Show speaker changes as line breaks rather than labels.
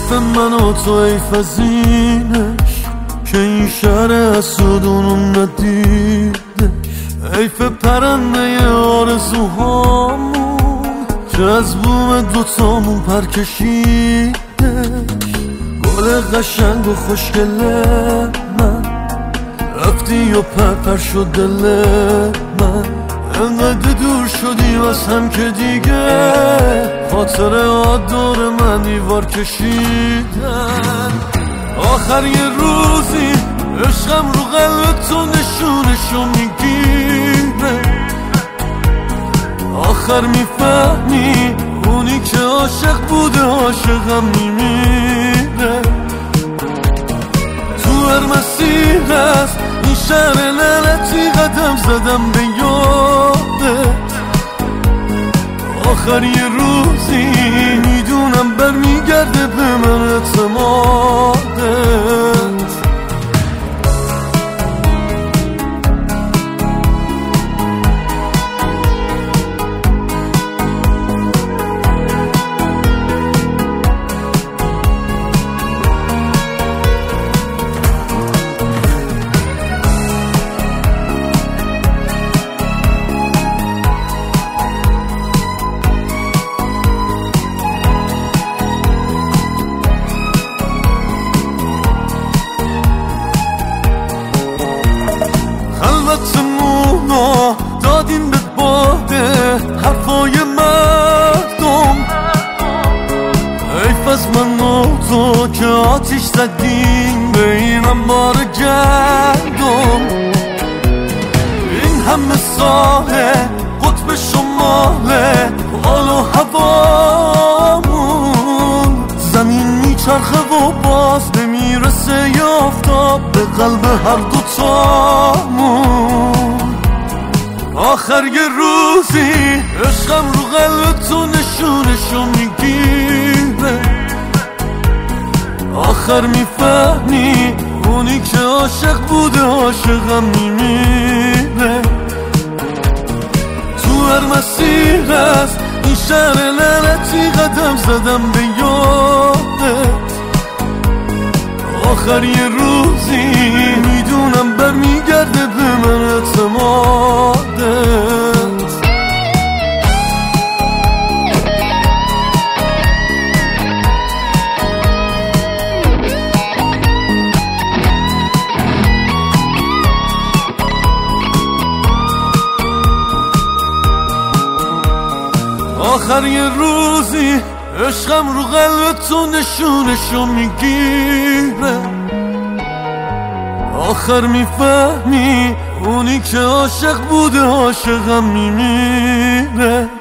حرف من و تو حیف از اینش که این شهر حسودونو ندیدش. حیف پرنده آرزوهامون که از بوم دوتامون پر کشیدش. گل قشنگ و خوشگله من رفتی و پر شد دل من. انقدر دور شدی از هم که دیگه خاطرات دور من دیوار کشیدن. آخر یه روزی عشقم رو قلب تو نشونشو میگیره. آخر میفهمی اونی که عاشق بوده عاشقم میمیره. تو هر مسیر هست این شهر لعنتی قدم زدم به یادت. آخر یه روزی میدونم برمیگرده به من اعتمادت. خلوتمونو دادیم به باده حرفای مردم. حیف از من و تو که آتیش زدیم به این انبار گندم. این همه ساله قطب شماله حال و هوامون. زمین میچرخه و باز نمیرسه ی آفتاب به قلب هر دوتامون. آخر یه روزی عشقم رو قلب تو نشونشو میگیره. آخر میفهمی اونی که عاشق بوده عاشقم میمیره. تو هر مسیر هست این شهر لعنتی قدم زدم به یادت. آخر یه روزی میدونم برمیگرده به من اعتمادت. آخر یه روزی عشقم رو قلب تو نشونشو میگیره. آخر میفهمی اونی که عاشق بوده عاشقم میمیره.